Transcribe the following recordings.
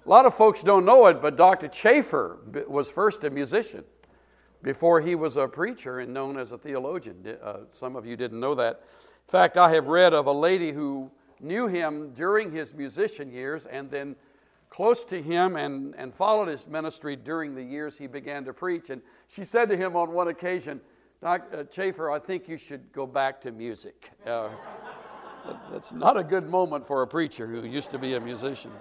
A lot of folks don't know it, but Dr. Chafer was first a musician before he was a preacher and known as a theologian. Some of you didn't know that. In fact, I have read of a lady who knew him during his musician years and then close to him and followed his ministry during the years he began to preach. And she said to him on one occasion, Dr. Chafer, I think you should go back to music. That's not a good moment for a preacher who used to be a musician.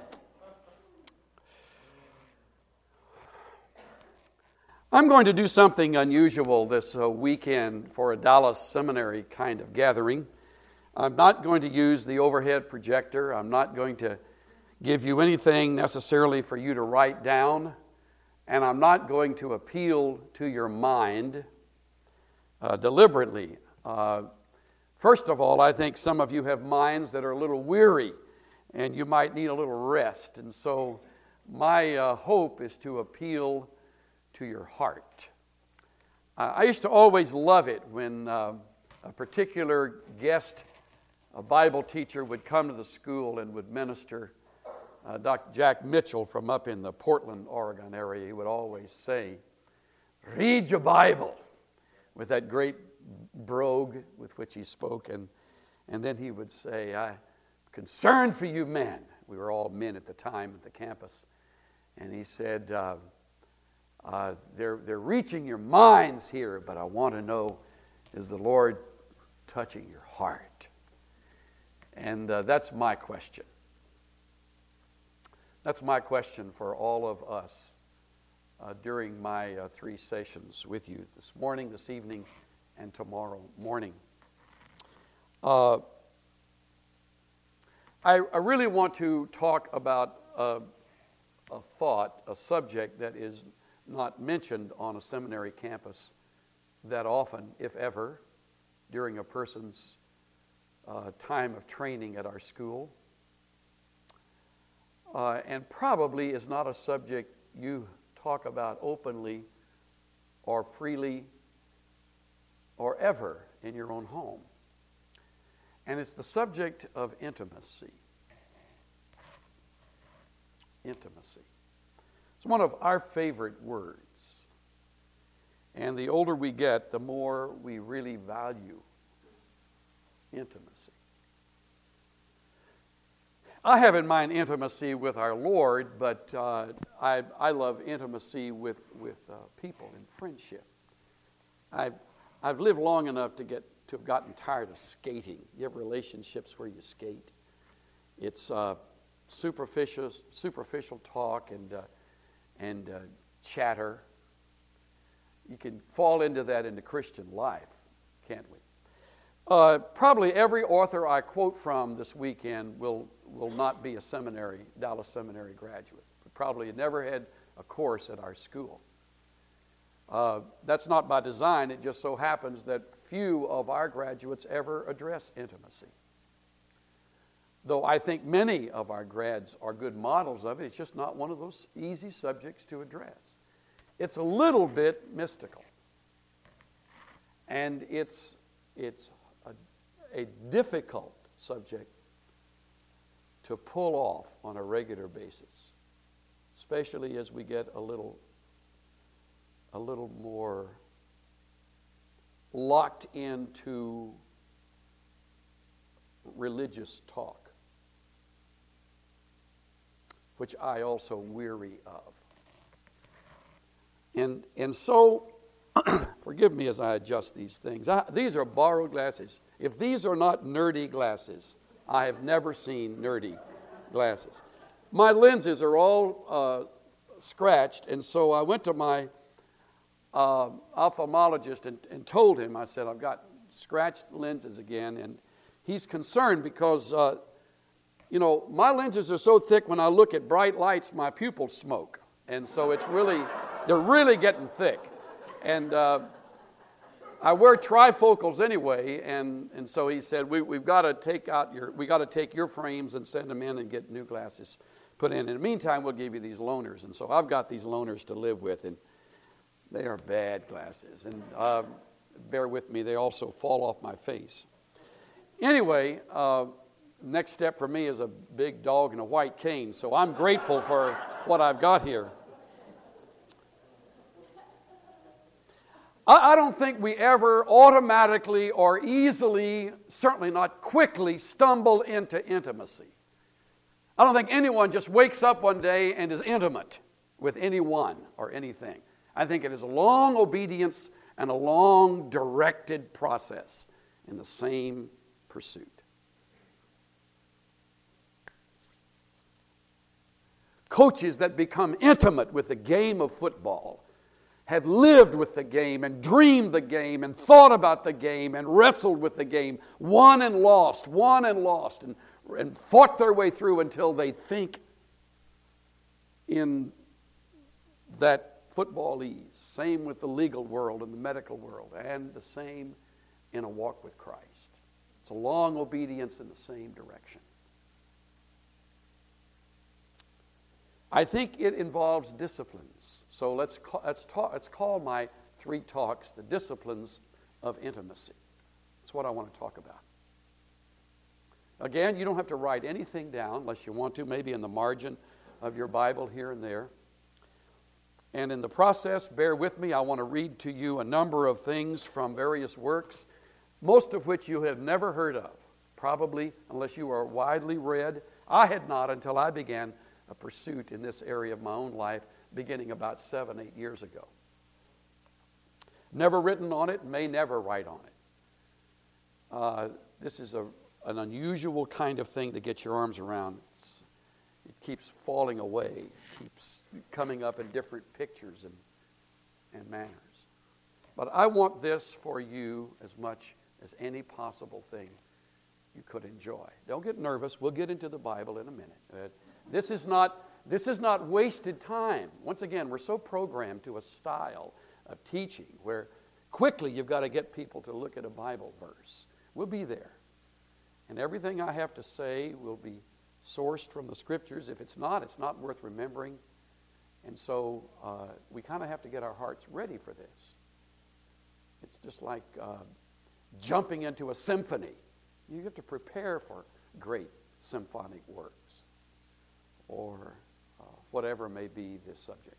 I'm going to do something unusual this weekend for a Dallas Seminary kind of gathering. I'm not going to use the overhead projector. I'm not going to give you anything necessarily for you to write down. And I'm not going to appeal to your mind deliberately. First of all, I think some of you have minds that are a little weary and you might need a little rest. And so my hope is to appeal to your heart. I used to always love it when a particular guest, a Bible teacher, would come to the school and would minister. Dr. Jack Mitchell from up in the Portland, Oregon area, he would always say, read your Bible, with that great brogue with which he spoke. And then he would say, I'm concerned for you men. We were all men at the time at the campus. And he said, they're reaching your minds here, but I want to know, is the Lord touching your heart? And that's my question. That's my question for all of us during my 3 sessions with you this morning, this evening, and tomorrow morning. I really want to talk about a subject that is not mentioned on a seminary campus that often, if ever, during a person's time of training at our school. And probably is not a subject you talk about openly or freely or ever in your own home. And it's the subject of intimacy. Intimacy. It's one of our favorite words. And the older we get, the more we really value intimacy. I have in mind intimacy with our Lord, but I love intimacy with people and friendship. I've lived long enough to have gotten tired of skating. You have relationships where you skate. It's superficial talk and chatter. You can fall into that in the Christian life, can't we? Probably every author I quote from this weekend will not be a Dallas Seminary graduate. Probably never had a course at our school. That's not by design. It just so happens that few of our graduates ever address intimacy. Though I think many of our grads are good models of it, it's just not one of those easy subjects to address. It's a little bit mystical. And it's a difficult subject to pull off on a regular basis, especially as we get a little more locked into religious talk, which I also weary of. And so, forgive me as I adjust these things. These are borrowed glasses. If these are not nerdy glasses, I have never seen nerdy glasses. My lenses are all scratched, and so I went to my ophthalmologist and told him, I said, I've got scratched lenses again, and he's concerned because, my lenses are so thick when I look at bright lights, my pupils smoke. And so they're really getting thick. And I wear trifocals anyway, and so he said, we've got to take your frames and send them in and get new glasses put in. In the meantime, we'll give you these loaners. And so I've got these loaners to live with, and they are bad glasses. And bear with me, they also fall off my face. Anyway, next step for me is a big dog and a white cane. So I'm grateful for what I've got here. I don't think we ever automatically or easily, certainly not quickly, stumble into intimacy. I don't think anyone just wakes up one day and is intimate with anyone or anything. I think it is a long obedience and a long directed process in the same pursuit. Coaches that become intimate with the game of football have lived with the game and dreamed the game and thought about the game and wrestled with the game, won and lost, and fought their way through until they think in that footballese. Same with the legal world and the medical world, and the same in a walk with Christ. It's a long obedience in the same direction. I think it involves disciplines. So let's call my 3 talks the disciplines of intimacy. That's what I want to talk about. Again, you don't have to write anything down unless you want to, maybe in the margin of your Bible here and there. And in the process, bear with me, I want to read to you a number of things from various works, most of which you have never heard of, probably unless you are widely read. I had not until I began a pursuit in this area of my own life beginning about 7-8 years ago. Never written on it, may never write on it. This is an unusual kind of thing to get your arms around. It keeps falling away, keeps coming up in different pictures and manners. But I want this for you as much as any possible thing you could enjoy. Don't get nervous. We'll get into the Bible in a minute. This is not wasted time. Once again, we're so programmed to a style of teaching where quickly you've got to get people to look at a Bible verse. We'll be there. And everything I have to say will be sourced from the Scriptures. If it's not worth remembering. And so we kind of have to get our hearts ready for this. It's just like jumping into a symphony. You have to prepare for great symphonic works, or whatever may be this subject.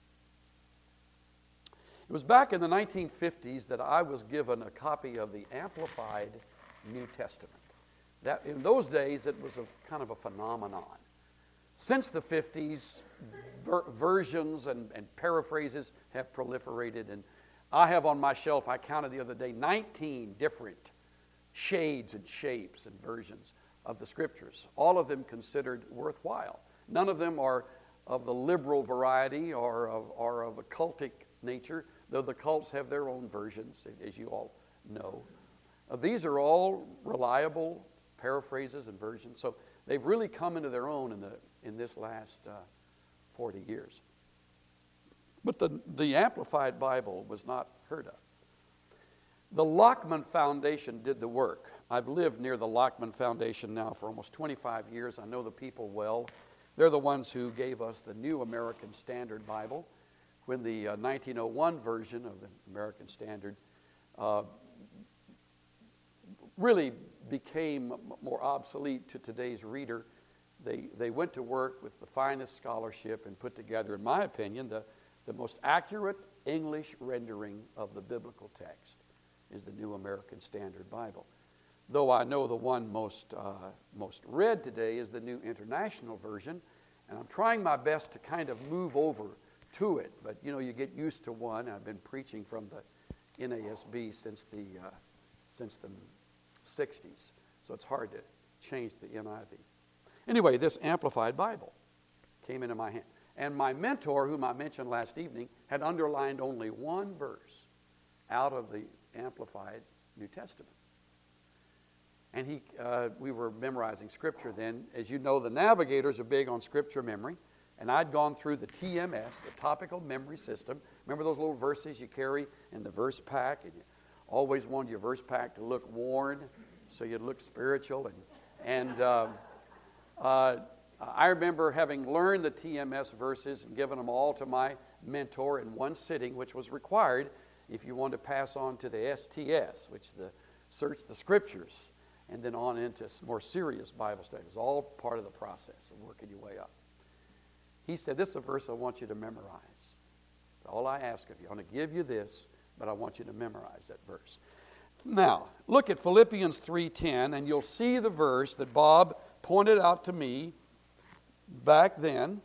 It was back in the 1950s that I was given a copy of the Amplified New Testament. That in those days it was kind of a phenomenon. Since the 50s, versions and paraphrases have proliferated, and I have on my shelf, I counted the other day, 19 different shades and shapes and versions of the Scriptures, all of them considered worthwhile. None of them are of the liberal variety or of a cultic nature, though the cults have their own versions, as you all know. These are all reliable paraphrases and versions, so they've really come into their own in this last 40 years. But the Amplified Bible was not heard of. The Lockman Foundation did the work. I've lived near the Lockman Foundation now for almost 25 years. I know the people well. They're the ones who gave us the New American Standard Bible when the 1901 version of the American Standard really became more obsolete to today's reader. They went to work with the finest scholarship and put together, in my opinion, the most accurate English rendering of the biblical text is the New American Standard Bible. Though I know the one most read today is the New International Version, and I'm trying my best to kind of move over to it. But you know, you get used to one. I've been preaching from the NASB since the 60s, so it's hard to change the NIV. Anyway, this Amplified Bible came into my hand, and my mentor, whom I mentioned last evening, had underlined only one verse out of the Amplified New Testament. And we were memorizing Scripture then. As you know, the Navigators are big on Scripture memory, and I'd gone through the TMS, the Topical Memory System. Remember those little verses you carry in the verse pack, and you always wanted your verse pack to look worn, so you'd look spiritual. And I remember having learned the TMS verses and given them all to my mentor in one sitting, which was required if you wanted to pass on to the STS, which search the Scriptures, and then on into more serious Bible studies. All part of the process of working your way up. He said, this is a verse I want you to memorize. All I ask of you, I'm going to give you this, but I want you to memorize that verse. Now, look at Philippians 3:10, and you'll see the verse that Bob pointed out to me back then.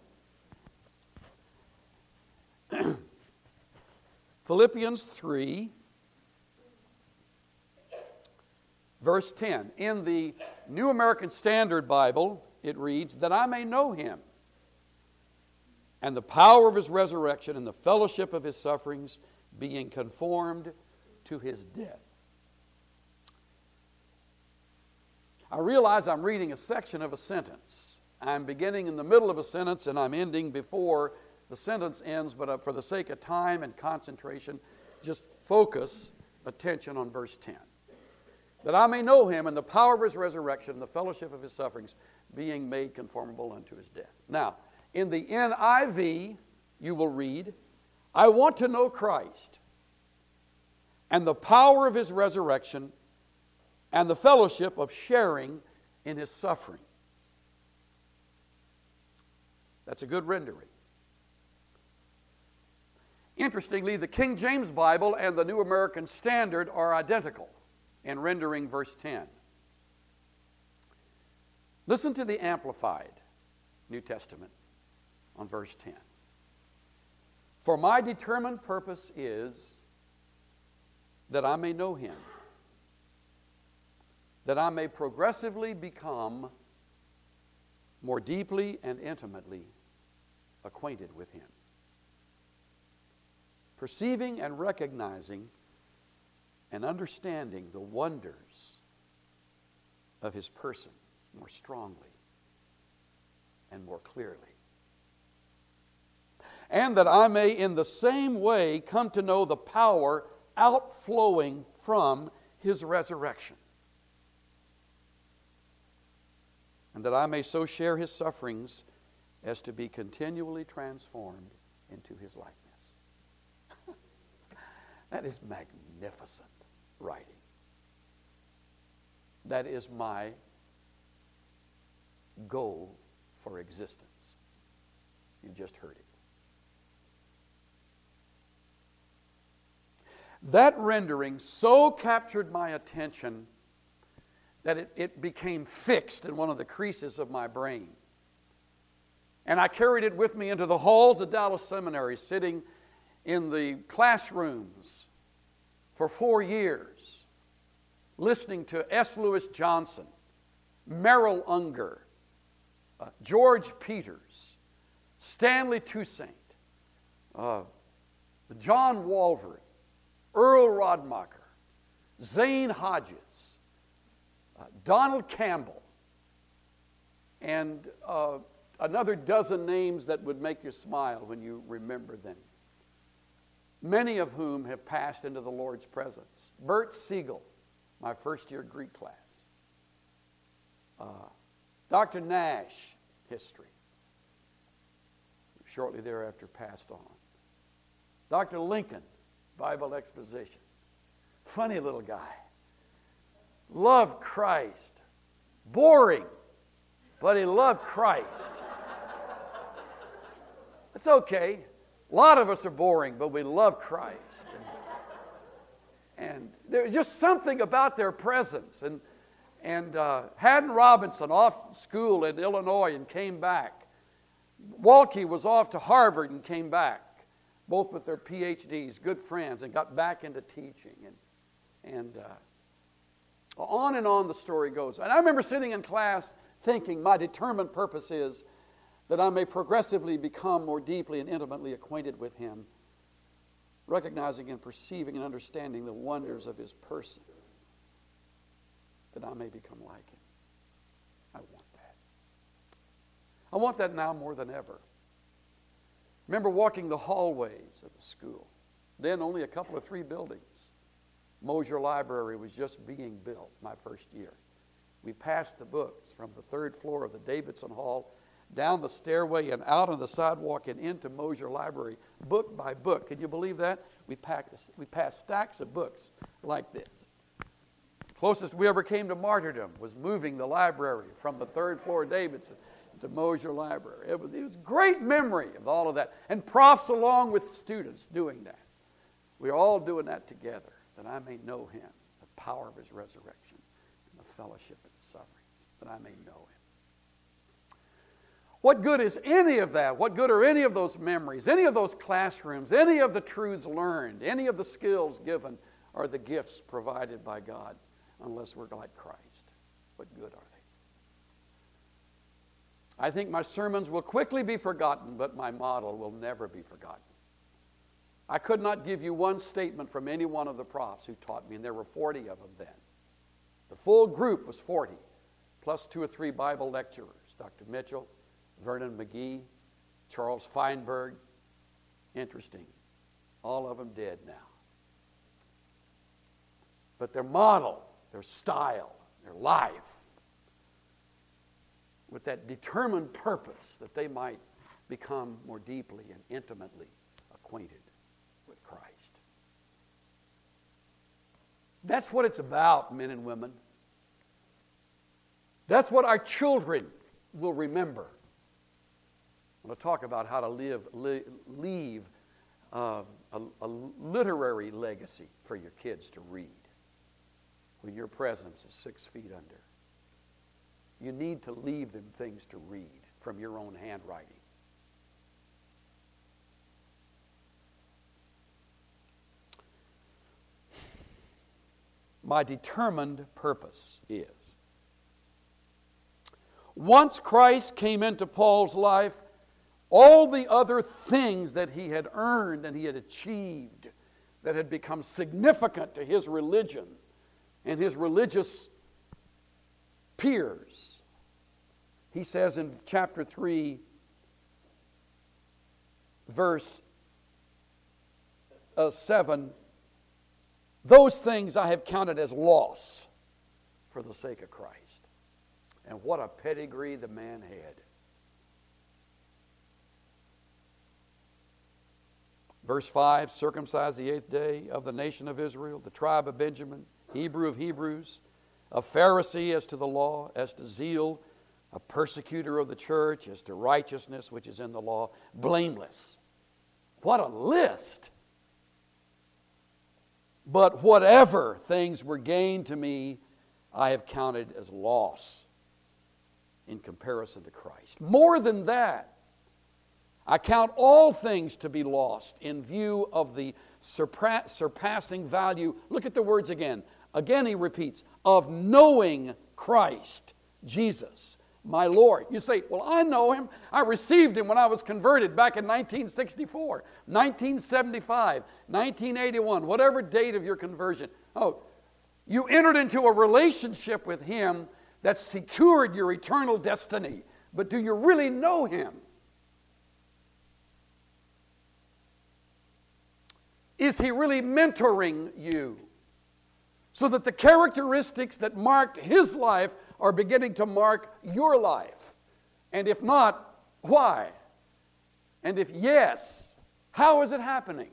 Philippians 3, verse 10. In the New American Standard Bible, it reads, that I may know him and the power of his resurrection and the fellowship of his sufferings, being conformed to his death. I realize I'm reading a section of a sentence. I'm beginning in the middle of a sentence and I'm ending before the sentence ends, but for the sake of time and concentration, just focus attention on verse 10. That I may know him and the power of his resurrection and the fellowship of his sufferings, being made conformable unto his death. Now, in the NIV, you will read, I want to know Christ and the power of his resurrection and the fellowship of sharing in his suffering. That's a good rendering. Interestingly, the King James Bible and the New American Standard are identical in rendering verse 10. Listen to the Amplified New Testament on verse 10. For my determined purpose is that I may know him, that I may progressively become more deeply and intimately acquainted with him, perceiving and recognizing and understanding the wonders of his person more strongly and more clearly. And that I may in the same way come to know the power outflowing from his resurrection. And that I may so share his sufferings as to be continually transformed into his likeness. That is magnificent writing. That is my goal for existence. You just heard it. That rendering so captured my attention that it became fixed in one of the creases of my brain. And I carried it with me into the halls of Dallas Seminary, sitting in the classrooms for 4 years, listening to S. Lewis Johnson, Merrill Unger, George Peters, Stanley Toussaint, John Walvoord, Earl Rodmacher, Zane Hodges, Donald Campbell, and another dozen names that would make you smile when you remember them. Many of whom have passed into the Lord's presence. Bert Siegel, my first-year Greek class. Dr. Nash, history. Shortly thereafter passed on. Dr. Lincoln, Bible exposition. Funny little guy. Loved Christ. Boring, but he loved Christ. It's okay. A lot of us are boring, but we love Christ. And there's just something about their presence. And Haddon Robinson off school in Illinois and came back. Walke was off to Harvard and came back, both with their PhDs, good friends, and got back into teaching. And on the story goes. And I remember sitting in class thinking, my determined purpose is that I may progressively become more deeply and intimately acquainted with him, recognizing and perceiving and understanding the wonders of his person, that I may become like him. I want that. I want that now more than ever. Remember walking the hallways of the school. Then only a couple of 3 buildings. Mosier Library was just being built my first year. We passed the books from the 3rd floor of the Davidson Hall down the stairway and out on the sidewalk and into Mosier Library, book by book. Can you believe that? We passed stacks of books like this. Closest we ever came to martyrdom was moving the library from the 3rd floor of Davidson the Mosher Library. It was great memory of all of that. And profs along with students doing that. We're all doing that together, that I may know him, the power of his resurrection, and the fellowship of his sufferings, that I may know him. What good is any of that? What good are any of those memories, any of those classrooms, any of the truths learned, any of the skills given, or the gifts provided by God, unless we're like Christ? What good are they? I think my sermons will quickly be forgotten, but my model will never be forgotten. I could not give you one statement from any one of the profs who taught me, and there were 40 of them then. The full group was 40, plus 2 or 3 Bible lecturers, Dr. Mitchell, Vernon McGee, Charles Feinberg. Interesting. All of them dead now. But their model, their style, their life, with that determined purpose that they might become more deeply and intimately acquainted with Christ. That's what it's about, men and women. That's what our children will remember. I'm going to talk about how to leave a literary legacy for your kids to read when your presence is 6 feet under. You need to leave them things to read from your own handwriting. My determined purpose is, once Christ came into Paul's life, all the other things that he had earned and he had achieved that had become significant to his religion and his religious peers. He says in chapter 3, verse 7, those things I have counted as loss for the sake of Christ. And what a pedigree the man had. Verse 5, circumcised the 8th day, of the nation of Israel, the tribe of Benjamin, Hebrew of Hebrews, a Pharisee as to the law, as to zeal, a persecutor of the church, as to righteousness which is in the law, blameless. What a list! But whatever things were gained to me, I have counted as loss in comparison to Christ. More than that, I count all things to be lost in view of the surpassing value. Look at the words again. Again he repeats, of knowing Christ Jesus, my Lord. You say, well, I know him. I received him when I was converted back in 1964, 1975, 1981, whatever date of your conversion. Oh, you entered into a relationship with him that secured your eternal destiny. But do you really know him? Is he really mentoring you so that the characteristics that marked his life are beginning to mark your life? And if not, why? And if yes, how is it happening?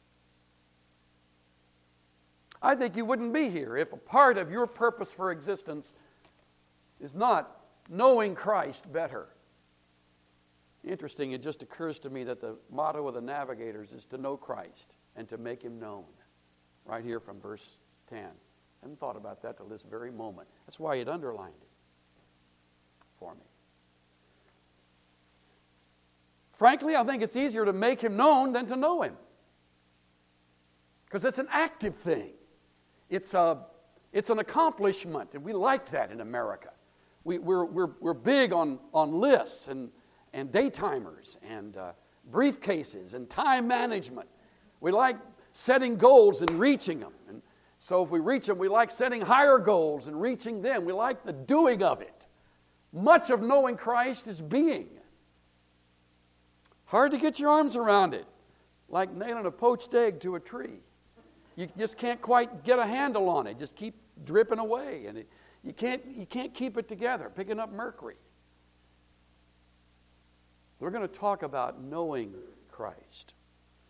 I think you wouldn't be here if a part of your purpose for existence is not knowing Christ better. Interesting, it just occurs to me that the motto of the Navigators is to know Christ and to make him known. Right here from verse 10. I hadn't thought about that till this very moment. That's why it underlined it for me. Frankly, I think it's easier to make him known than to know him. Because it's an active thing. It's an accomplishment, and we like that in America. We're big on lists and daytimers and briefcases and time management. We like setting goals and reaching them. And so if we reach them, we like setting higher goals and reaching them. We like the doing of it. Much of knowing Christ is being. Hard to get your arms around it. Like nailing a poached egg to a tree. You just can't quite get a handle on it. Just keep dripping away. And you can't keep it together, picking up mercury. We're going to talk about knowing Christ.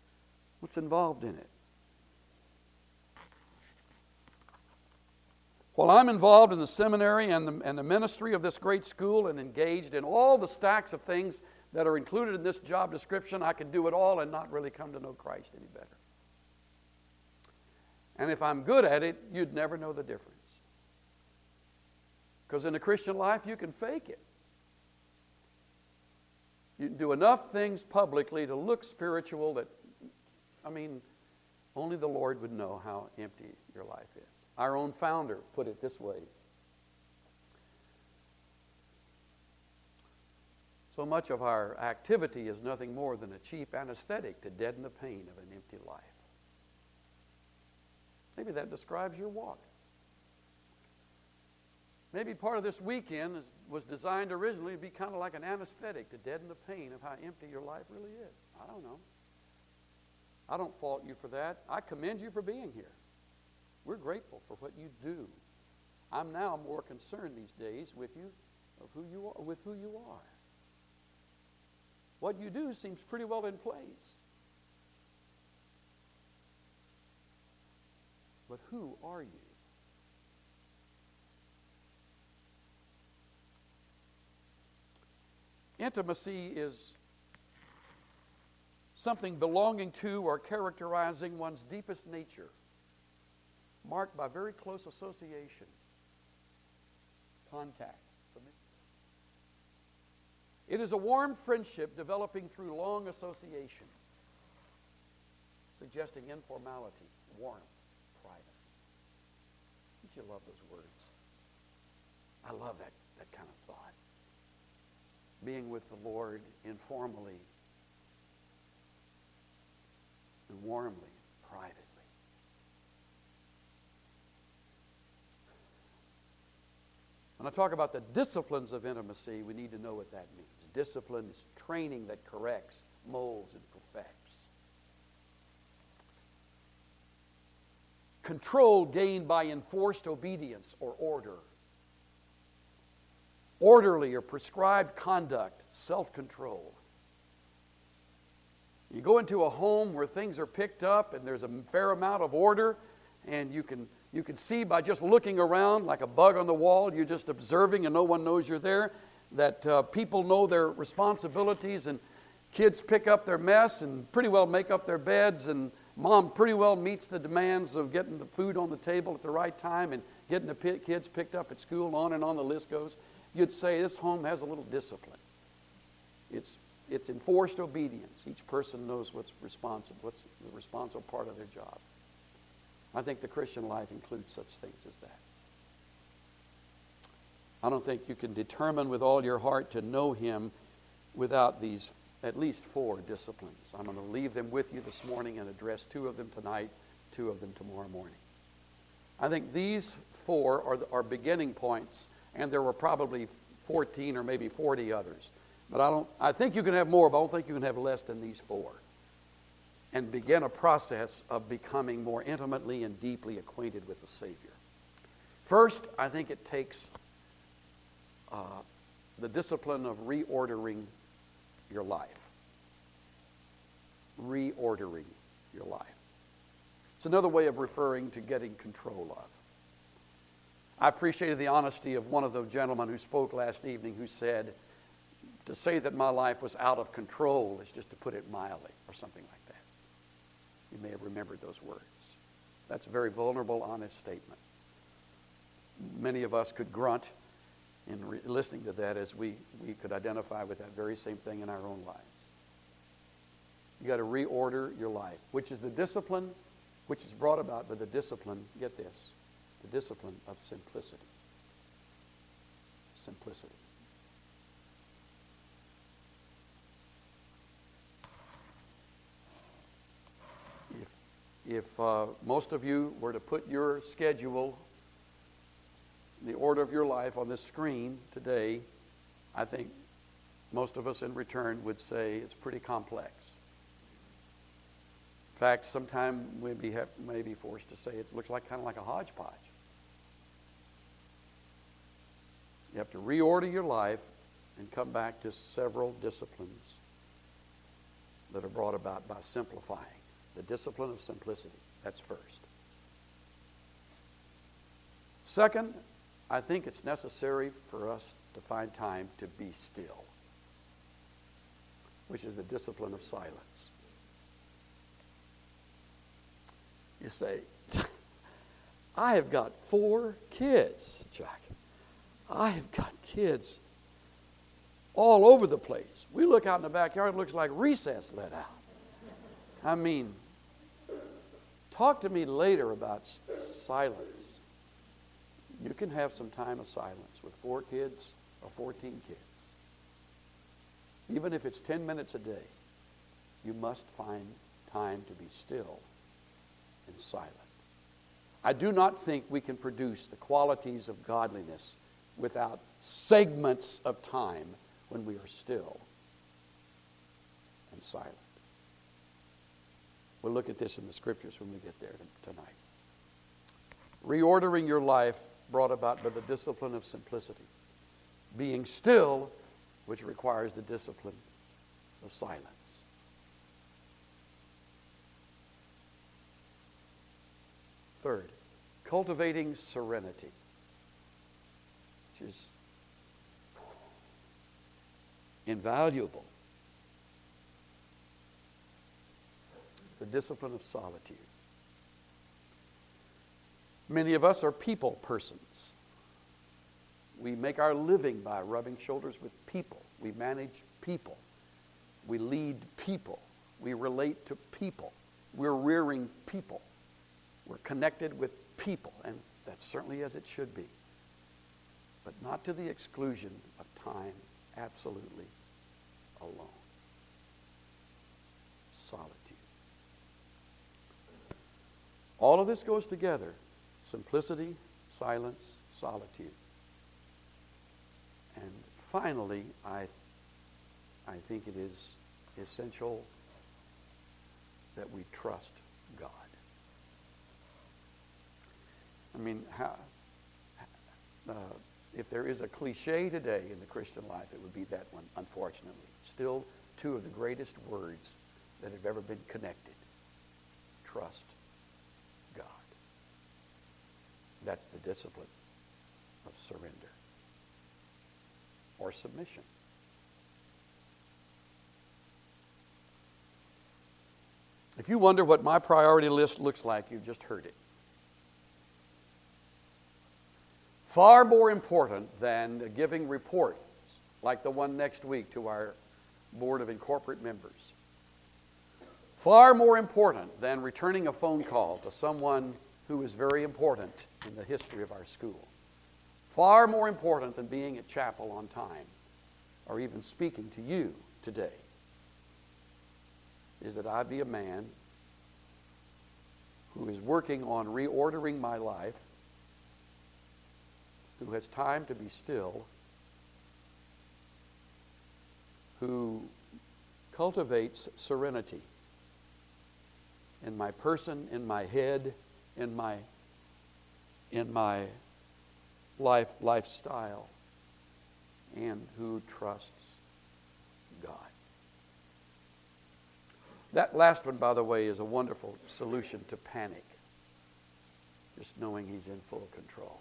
What's involved in it? While I'm involved in the seminary and the ministry of this great school and engaged in all the stacks of things that are included in this job description, I can do it all and not really come to know Christ any better. And if I'm good at it, you'd never know the difference. Because in the Christian life, you can fake it. You can do enough things publicly to look spiritual that, only the Lord would know how empty your life is. Our own founder put it this way. So much of our activity is nothing more than a cheap anesthetic to deaden the pain of an empty life. Maybe that describes your walk. Maybe part of this weekend was designed originally to be kind of like an anesthetic to deaden the pain of how empty your life really is. I don't know. I don't fault you for that. I commend you for being here. We're grateful for what you do. I'm now more concerned these days with you of who you are, with who you are. What you do seems pretty well in place. But who are you? Intimacy is something belonging to or characterizing one's deepest nature, marked by very close association, contact. It is a warm friendship developing through long association, suggesting informality, warmth, privacy. Don't you love those words? I love that kind of thought. Being with the Lord informally and warmly, privately. When I talk about the disciplines of intimacy, we need to know what that means. Discipline is training that corrects, molds, and perfects. Control gained by enforced obedience or order. Orderly or prescribed conduct, self-control. You go into a home where things are picked up and there's a fair amount of order, and you can see by just looking around like a bug on the wall, you're just observing and no one knows you're there, that people know their responsibilities, and kids pick up their mess and pretty well make up their beds, and mom pretty well meets the demands of getting the food on the table at the right time and getting the kids picked up at school, on and on the list goes. You'd say this home has a little discipline. It's enforced obedience. Each person knows what's the responsible part of their job. I think the Christian life includes such things as that. I don't think you can determine with all your heart to know Him without these at least 4 disciplines. I'm going to leave them with you this morning and address 2 of them tonight, 2 of them tomorrow morning. I think these 4 are beginning points, and there were probably 14 or maybe 40 others. But I think you can have more, but I don't think you can have less than these 4. And begin a process of becoming more intimately and deeply acquainted with the Savior. First, I think it takes the discipline of reordering your life. Reordering your life. It's another way of referring to getting control of. I appreciated the honesty of one of the gentlemen who spoke last evening, who said, to say that my life was out of control is just to put it mildly, or something like that. You may have remembered those words. That's a very vulnerable, honest statement. Many of us could grunt in listening to that, as we could identify with that very same thing in our own lives. You got to reorder your life, which is the discipline, which is brought about by the discipline, get this, the discipline of simplicity. Simplicity. If most of you were to put your schedule, the order of your life on this screen today, I think most of us in return would say it's pretty complex. In fact, sometimes we may be forced to say it looks like kind of like a hodgepodge. You have to reorder your life and come back to several disciplines that are brought about by simplifying. The discipline of simplicity, that's first. Second, I think it's necessary for us to find time to be still, which is the discipline of silence. You say, I have got 4 kids, Jack. I have got kids all over the place. We look out in the backyard, it looks like recess let out. I mean, talk to me later about silence. You can have some time of silence with 4 kids or 14 kids. Even if it's 10 minutes a day, you must find time to be still and silent. I do not think we can produce the qualities of godliness without segments of time when we are still and silent. We'll look at this in the scriptures when we get there tonight. Reordering your life brought about by the discipline of simplicity. Being still, which requires the discipline of silence. Third, cultivating serenity, which is invaluable. The discipline of solitude. Many of us are people persons. We make our living by rubbing shoulders with people. We manage people. We lead people. We relate to people. We're rearing people. We're connected with people, and that's certainly as it should be. But not to the exclusion of time absolutely alone. Solitude. All of this goes together. Simplicity, silence, solitude. And finally, I think it is essential that we trust God. I mean, if there is a cliche today in the Christian life, it would be that one, unfortunately. Still 2 of the greatest words that have ever been connected. Trust God. That's the discipline of surrender or submission. If you wonder what my priority list looks like, you've just heard it. Far more important than giving reports like the one next week to our Board of Incorporate members. Far more important than returning a phone call to someone who is very important in the history of our school. Far more important than being at chapel on time or even speaking to you today is that I be a man who is working on reordering my life, who has time to be still, who cultivates serenity in my person, in my head, in my lifestyle, and who trusts God. That last one, by the way, is a wonderful solution to panic. Just knowing He's in full control.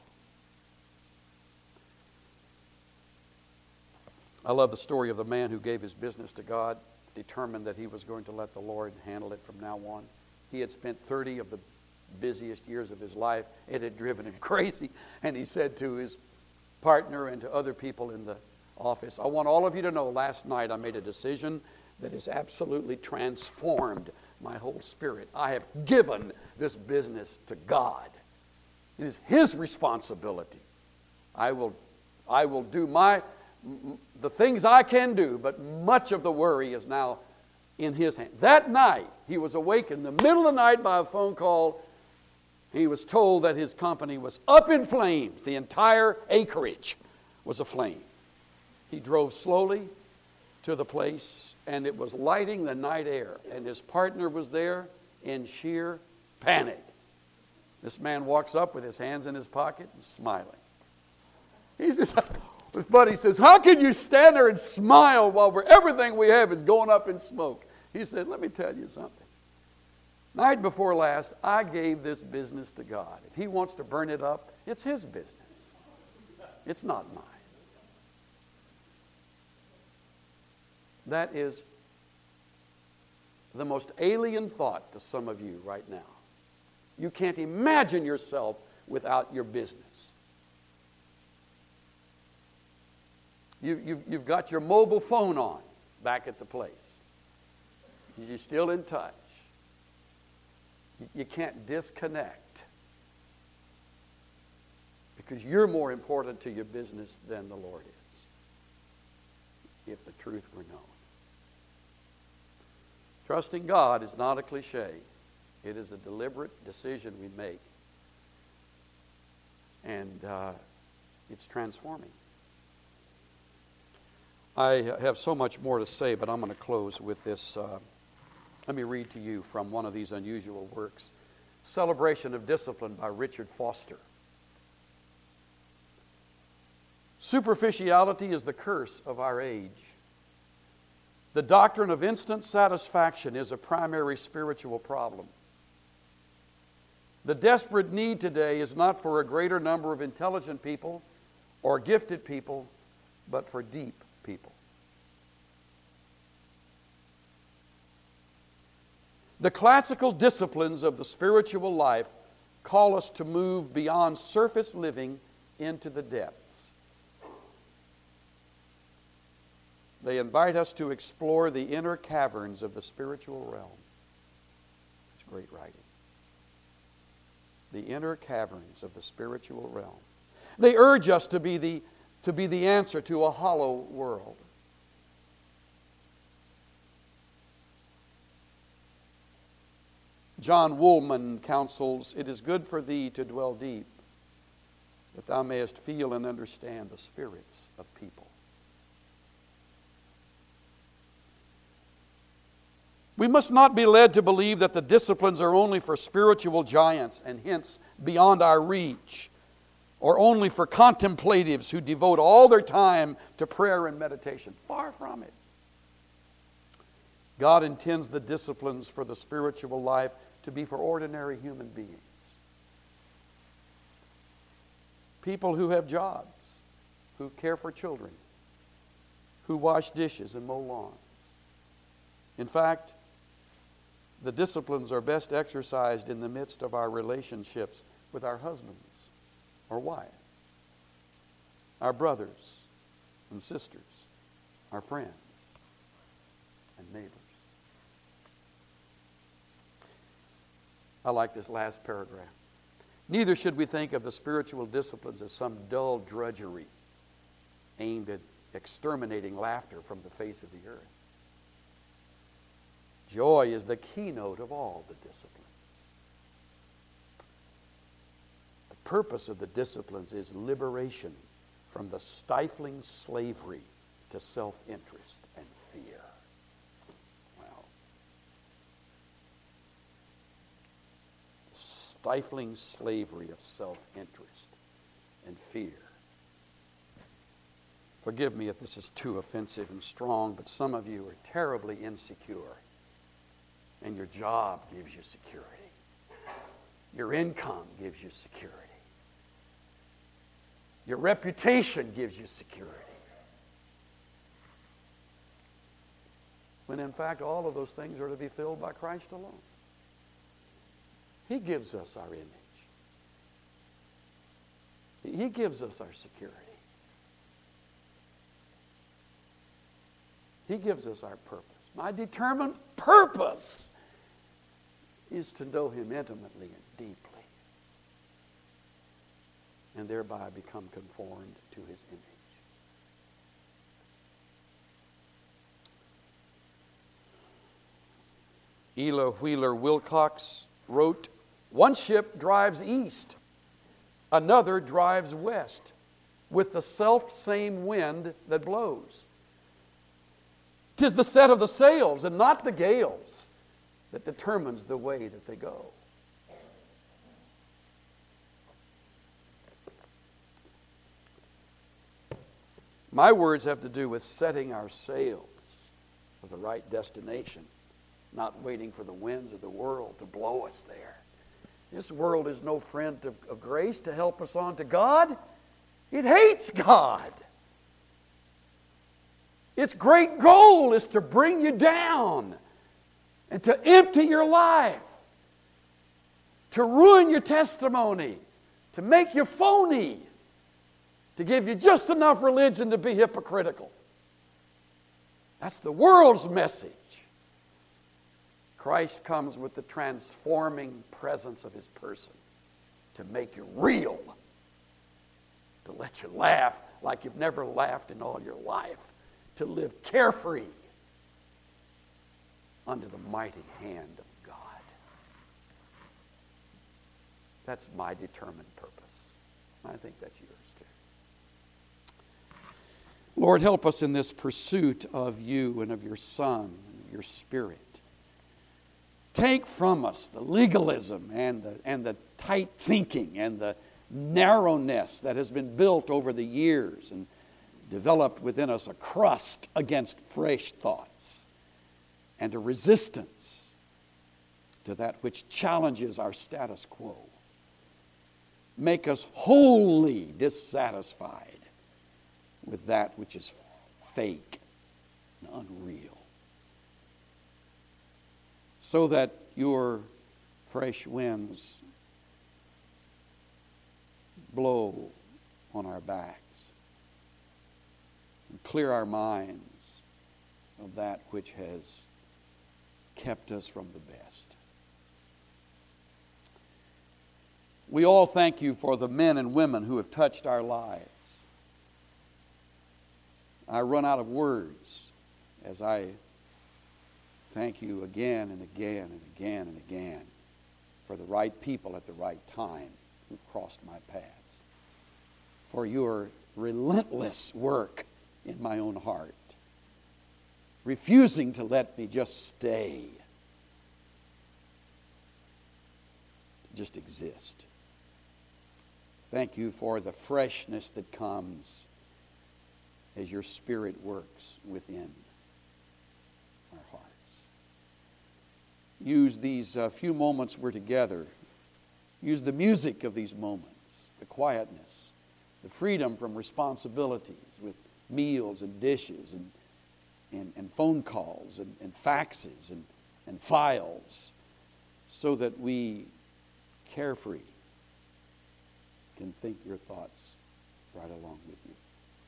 I love the story of the man who gave his business to God, determined that he was going to let the Lord handle it from now on. He had spent 30 of the busiest years of his life. It had driven him crazy. And he said to his partner and to other people in the office, I want all of you to know last night I made a decision that has absolutely transformed my whole spirit. I have given this business to God. It is His responsibility. I will do the things I can do, but much of the worry is now in His hand. That night, he was awakened in the middle of the night by a phone call. He was told that his company was up in flames. The entire acreage was aflame. He drove slowly to the place, and it was lighting the night air, and his partner was there in sheer panic. This man walks up with his hands in his pocket and smiling. He says, his buddy says, how can you stand there and smile while everything we have is going up in smoke? He said, let me tell you something. Night before last, I gave this business to God. If He wants to burn it up, it's His business. It's not mine. That is the most alien thought to some of you right now. You can't imagine yourself without your business. You've got your mobile phone on back at the place. You're still in touch. You can't disconnect because you're more important to your business than the Lord is, if the truth were known. Trusting God is not a cliche. It is a deliberate decision we make. And it's transforming. I have so much more to say, but I'm going to close with this. Let me read to you from one of these unusual works, Celebration of Discipline by Richard Foster. Superficiality is the curse of our age. The doctrine of instant satisfaction is a primary spiritual problem. The desperate need today is not for a greater number of intelligent people or gifted people, but for deep people. The classical disciplines of the spiritual life call us to move beyond surface living into the depths. They invite us to explore the inner caverns of the spiritual realm. It's great writing. The inner caverns of the spiritual realm. They urge us to be the answer to a hollow world. John Woolman counsels, "It is good for thee to dwell deep, that thou mayest feel and understand the spirits of people." We must not be led to believe that the disciplines are only for spiritual giants and hence beyond our reach, or only for contemplatives who devote all their time to prayer and meditation. Far from it. God intends the disciplines for the spiritual life to be for ordinary human beings. People who have jobs, who care for children, who wash dishes and mow lawns. In fact, the disciplines are best exercised in the midst of our relationships with our husbands or wives, our brothers and sisters, our friends and neighbors. I like this last paragraph. Neither should we think of the spiritual disciplines as some dull drudgery aimed at exterminating laughter from the face of the earth. Joy is the keynote of all the disciplines. The purpose of the disciplines is liberation from the stifling slavery to self-interest and fear. Wow. Stifling slavery of self-interest and fear. Forgive me if this is too offensive and strong, but some of you are terribly insecure. And your job gives you security. Your income gives you security. Your reputation gives you security. When in fact all of those things are to be filled by Christ alone. He gives us our image. He gives us our security. He gives us our purpose. My determined purpose is to know Him intimately and deeply, and thereby become conformed to His image. Ella Wheeler Wilcox wrote, "One ship drives east, another drives west, with the self-same wind that blows. 'Tis the set of the sails and not the gales that determines the way that they go." My words have to do with setting our sails for the right destination not waiting for the winds of the world to blow us there. This world is no friend of grace to help us on to God. It hates God. Its great goal is to bring you down and to empty your life, to ruin your testimony, to make you phony, to give you just enough religion to be hypocritical. That's the world's message. Christ comes with the transforming presence of His person to make you real, to let you laugh like you've never laughed in all your life, to live carefree under the mighty hand of God. That's my determined purpose. I think that's yours too. Lord, help us in this pursuit of You and of Your Son and of Your Spirit. Take from us the legalism and the tight thinking and the narrowness that has been built over the years and developed within us a crust against fresh thoughts and a resistance to that which challenges our status quo. Make us wholly dissatisfied with that which is fake and unreal, so that Your fresh winds blow on our backs and clear our minds of that which has kept us from the best. We all thank You for the men and women who have touched our lives. I run out of words as I thank You again and again and again and again for the right people at the right time who crossed my paths, for Your relentless work in my own heart, refusing to let me just stay, just exist. Thank You for the freshness that comes as Your Spirit works within our hearts. Use these few moments we're together. Use the music of these moments, the quietness, the freedom from responsibilities with meals and dishes and phone calls and faxes and files, so that we carefree can think Your thoughts right along with You.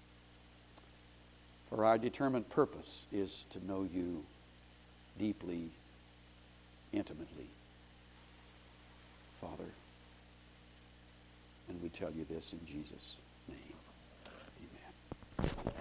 For our determined purpose is to know You deeply, intimately, Father. And we tell You this in Jesus' name. Amen.